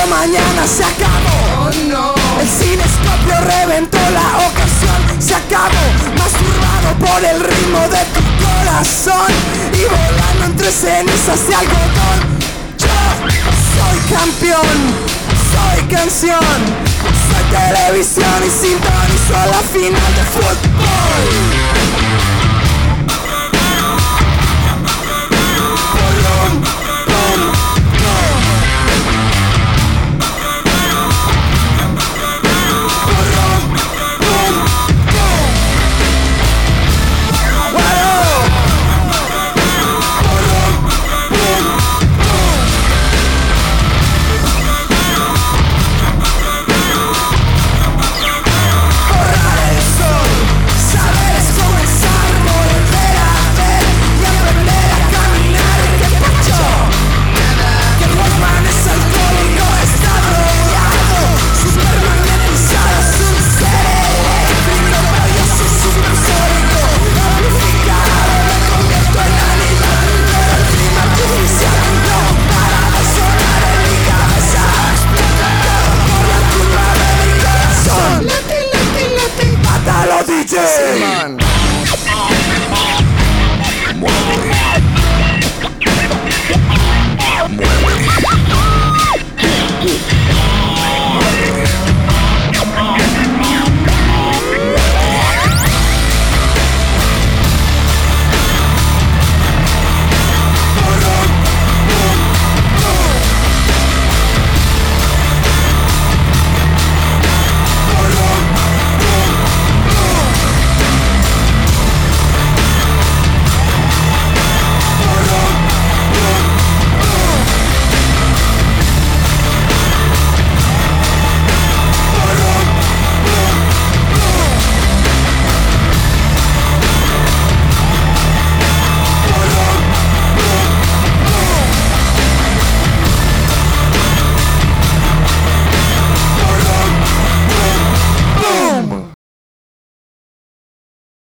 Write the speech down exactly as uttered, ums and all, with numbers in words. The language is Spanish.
mañana se acabó. Oh no. El cinescopio reventó, la ocasión se acabó. Masturbado por el ritmo de tu corazón y volando entre cenizas de algodón. Yo soy campeón, soy canción, soy televisión y sintonizo la final de fútbol. Late, late, late. ¡Mátalo, D J! Sí, man.